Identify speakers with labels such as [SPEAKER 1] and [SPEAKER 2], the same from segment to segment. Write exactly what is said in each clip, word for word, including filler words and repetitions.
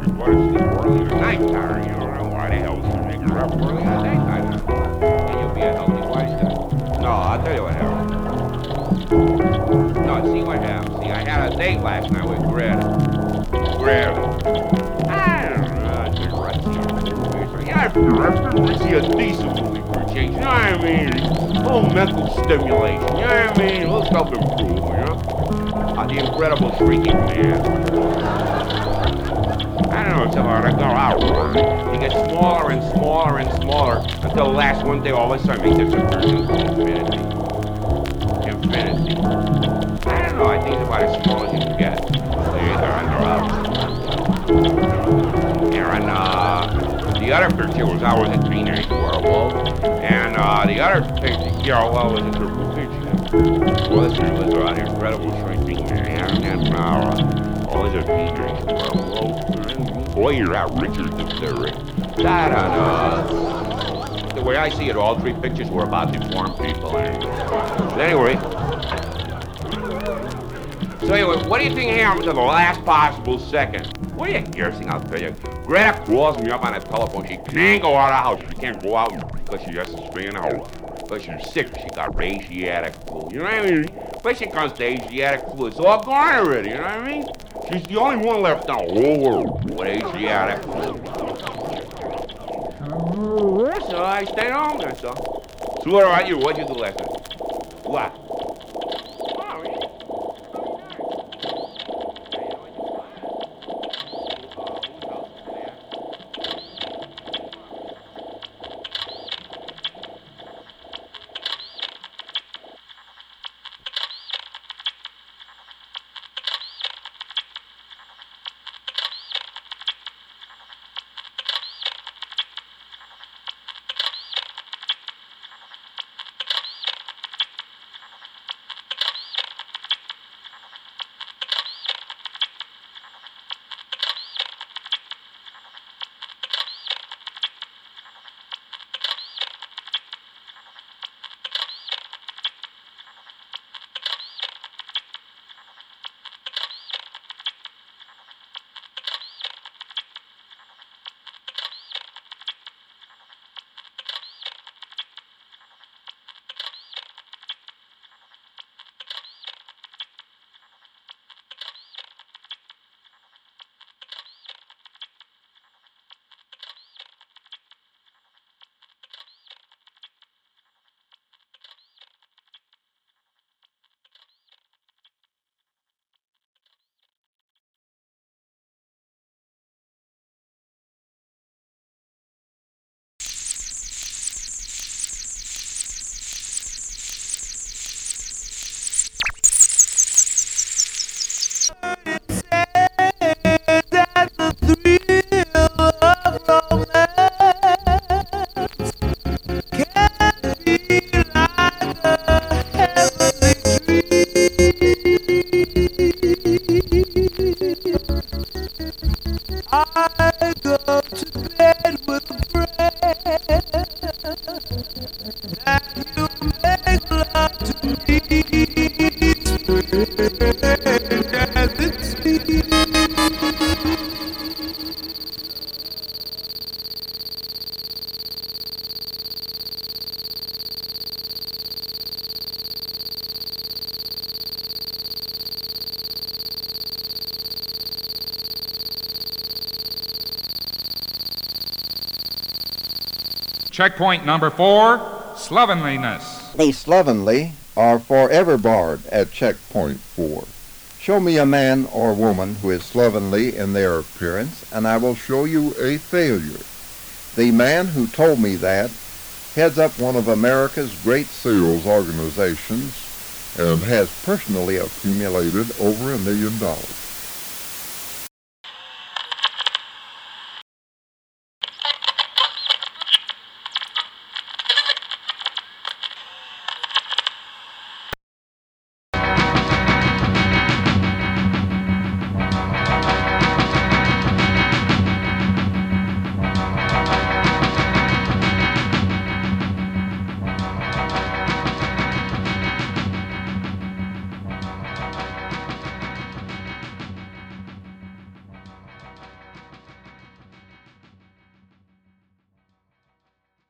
[SPEAKER 1] go to sleep early in the nighttime. You don't know why the hell you make her up early in the daytime. And you'll be a healthy wise guy. No, I'll tell you what happened. No, see what happened. See, I had a date last night with Greta. Greta. I don't know. I think right here. Yeah, I think see a decent movie for a change. You know what I mean? A little mental stimulation. You know what I mean? A little self-improvement, you know? Uh, the Incredible Shrinking Man. I don't know, it's about a girl out. He gets smaller and smaller and smaller until the last one day all of a sudden he disappears into infinity. Infinity. I don't know, I think it's about as small as you can get. So you're either under or out. Here, and uh, the other picture was I was a teenage werewolf. And uh, the other picture, you know, well, was a triple picture. Well, this one was about an Incredible Shrinking Man. And uh, all these are teenage werewolf. Boy, you're out Richard the Third. Da da da. The way I see it, all three pictures were about deformed people. But anyway. So anyway, what do you think happened to the last possible second? What are you guessing? I'll tell you. Greta calls me up on the telephone. She can't go out of the house. She can't go out because she has to stay in the house. Because she's sick. She got Asiatic flu. You know what I mean? When she comes to Asiatic flu, it's all gone already. You know what I mean? She's the only one left in the whole world with Asiatic flu. So I stayed home there, so. So what about you? What'd you do last night? What?
[SPEAKER 2] Checkpoint number four, slovenliness.
[SPEAKER 3] The slovenly are forever barred at checkpoint four. Show me a man or woman who is slovenly in their appearance, and I will show you a failure. The man who told me that heads up one of America's great sales organizations and has personally accumulated over a million dollars.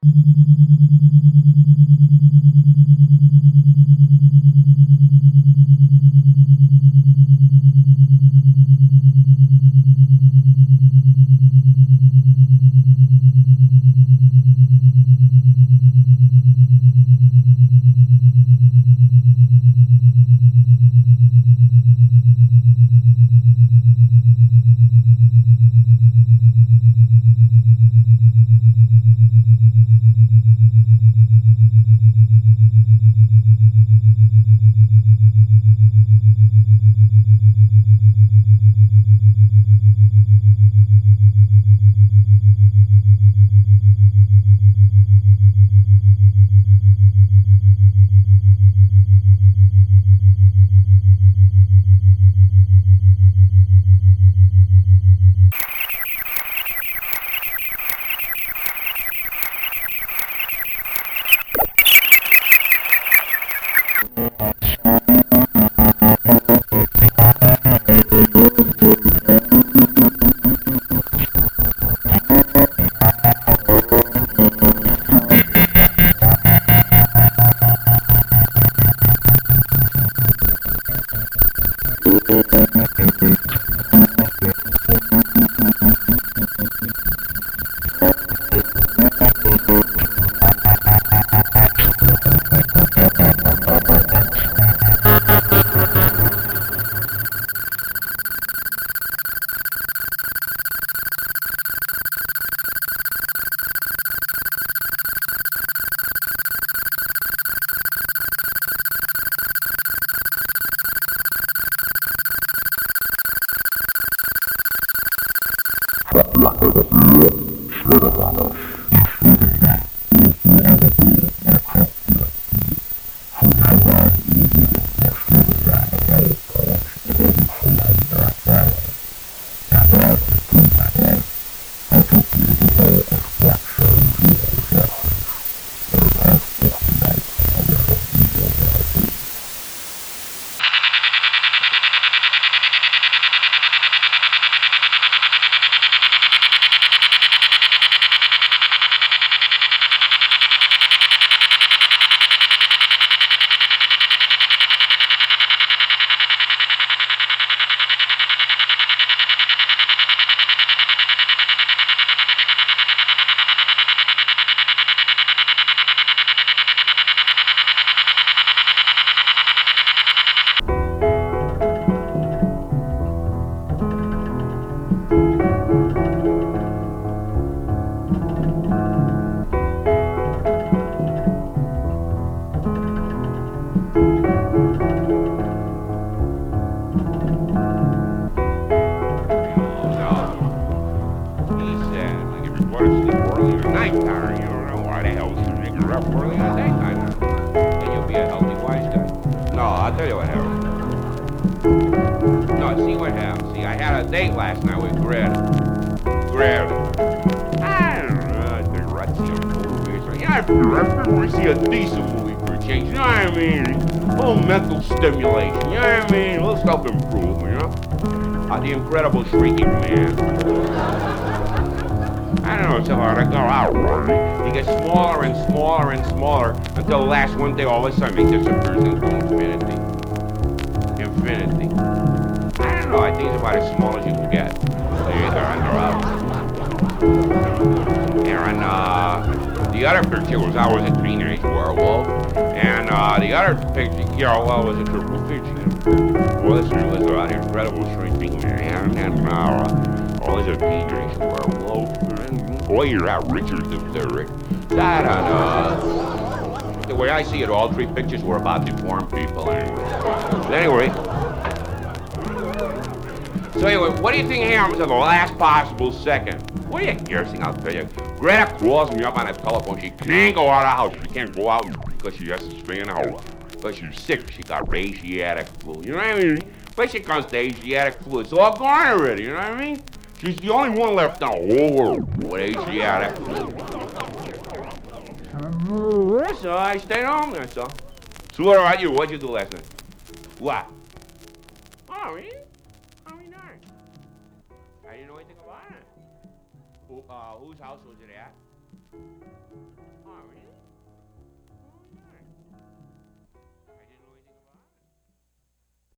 [SPEAKER 1] The Incredible Shrinking Man. I don't know, so hard to go out, right? He gets smaller and smaller and smaller until the last one day, all of a sudden, he disappears into infinity. Infinity. I don't know, I think it's about as small as you can get. Either under out. And uh, the other picture was I was a teenage werewolf, and uh, the other picture, you know, well, was a triple picture. Well, this was about Incredible Shrinking Man, and uh, oh, there's a teenage werewolf. Boy, you're out, Richard the Third. I don't know. The way I see it, all three pictures were about deformed people anyway. But anyway. So anyway, what do you think happens at the last possible second? What are you guessing? I'll tell you. Greta calls me up on the telephone. She can't go out of the house. She can't go out because she has to stay in the house. But she's sick. She got Asiatic flu. You know what I mean? But she comes to Asiatic flu. It's all gone already. You know what I mean? She's the only one left in the whole world with Asiatic flu. So I stayed home. That's all. So what about you? What'd you do last night? What? Oh, really? Oh, really nice. I didn't know anything about it. Who, uh, whose house was it at? Oh, really?